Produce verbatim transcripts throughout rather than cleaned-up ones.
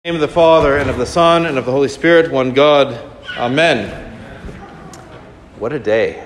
In the name of the Father, and of the Son, and of the Holy Spirit, one God. Amen. What a day.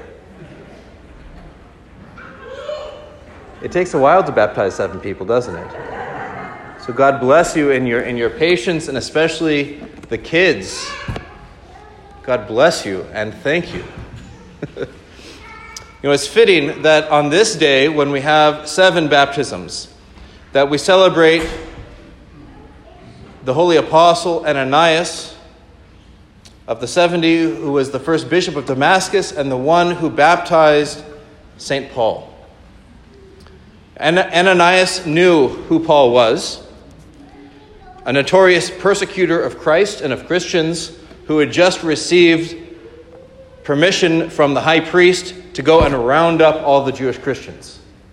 It takes a while to baptize seven people, doesn't it? So God bless you in your, in your patience, and especially the kids. God bless you, and thank you. You know, it's fitting that on this day, when we have seven baptisms, that we celebrate the holy apostle Ananias of the seventy, who was the first bishop of Damascus and the one who baptized Saint Paul. And Ananias knew who Paul was, a notorious persecutor of Christ and of Christians who had just received permission from the high priest to go and round up all the Jewish Christians.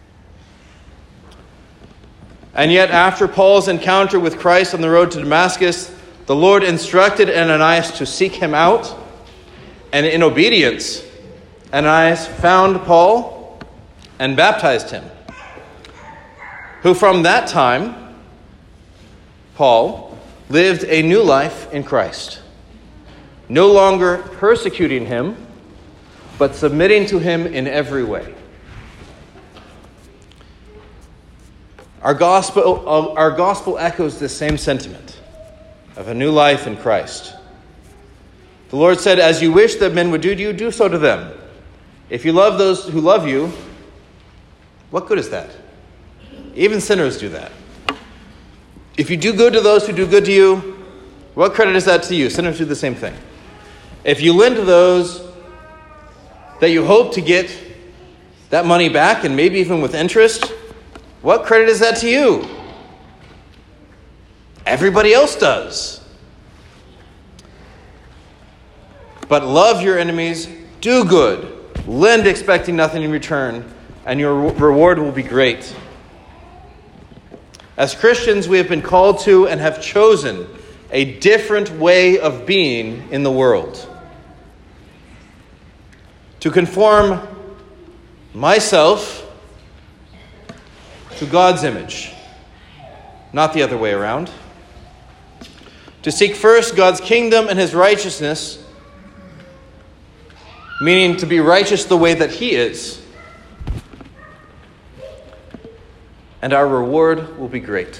And yet, after Paul's encounter with Christ on the road to Damascus, the Lord instructed Ananias to seek him out. And in obedience, Ananias found Paul and baptized him, who from that time, Paul, lived a new life in Christ, no longer persecuting him, but submitting to him in every way. Our gospel, our gospel echoes this same sentiment of a new life in Christ. The Lord said, "As you wish that men would do to you, do so to them. If you love those who love you, what good is that?" Even sinners do that. If you do good to those who do good to you, what credit is that to you? Sinners do the same thing. If you lend to those that you hope to get that money back, and maybe even with interest, what credit is that to you? Everybody else does. But love your enemies, do good, lend expecting nothing in return, and your reward will be great. As Christians, we have been called to and have chosen a different way of being in the world. To conform myself to God's image, not the other way around. To seek first God's kingdom and his righteousness, meaning to be righteous the way that he is. And our reward will be great.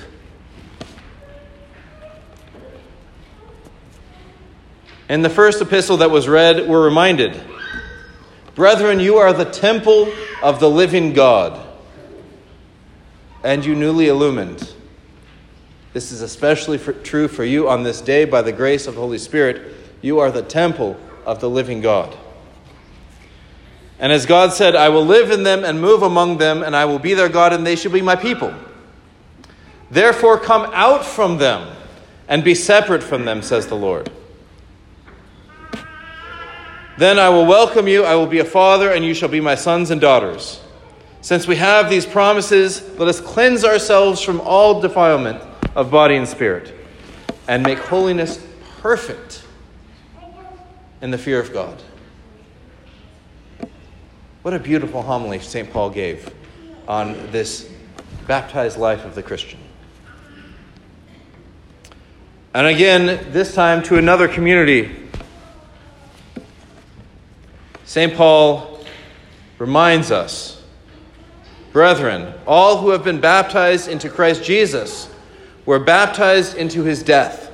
In the first epistle that was read, we're reminded, "Brethren, you are the temple of the living God, and you newly illumined." This is especially for, true for you on this day. By the grace of the Holy Spirit, you are the temple of the living God. And as God said, "I will live in them and move among them, and I will be their God, and they shall be my people. Therefore come out from them and be separate from them, says the Lord. Then I will welcome you, I will be a father, and you shall be my sons and daughters." Since we have these promises, let us cleanse ourselves from all defilement of body and spirit, and make holiness perfect in the fear of God. What a beautiful homily Saint Paul gave on this baptized life of the Christian. And again, this time to another community. Saint Paul reminds us, "Brethren, all who have been baptized into Christ Jesus were baptized into his death.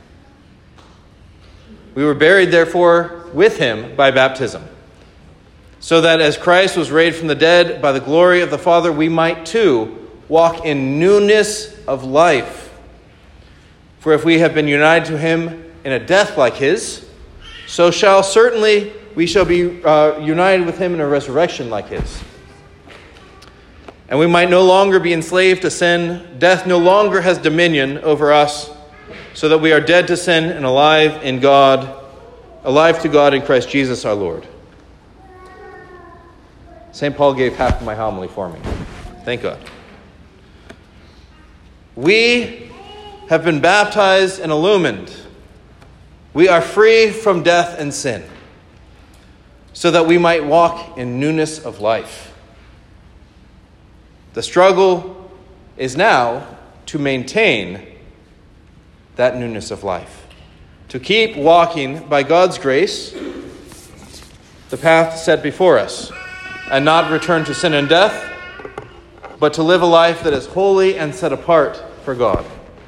We were buried, therefore, with him by baptism, so that as Christ was raised from the dead by the glory of the Father, we might too walk in newness of life. For if we have been united to him in a death like his, so shall certainly we shall be uh, united with him in a resurrection like his. And we might no longer be enslaved to sin. Death no longer has dominion over us, so that we are dead to sin and alive in God, alive to God in Christ Jesus our Lord." Saint Paul gave half of my homily for me. Thank God. We have been baptized and illumined. We are free from death and sin, so that we might walk in newness of life. The struggle is now to maintain that newness of life. To keep walking by God's grace, the path set before us, and not return to sin and death, but to live a life that is holy and set apart for God.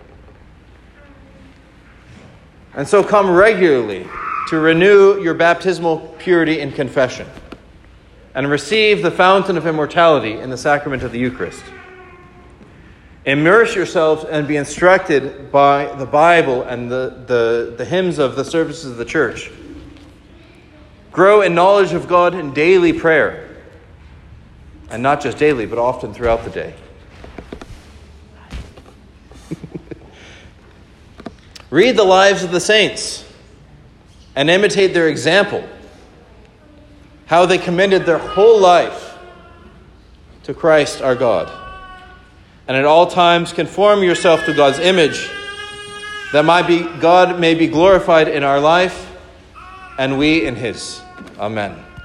And so come regularly to renew your baptismal purity in confession and receive the fountain of immortality in the sacrament of the Eucharist. Immerse yourselves and be instructed by the Bible and the, the, the hymns of the services of the church. Grow in knowledge of God in daily prayer. And not just daily, but often throughout the day. Read the lives of the saints and imitate their example. How they commended their whole life to Christ our God. And at all times conform yourself to God's image, that might be, God may be glorified in our life and we in his. Amen.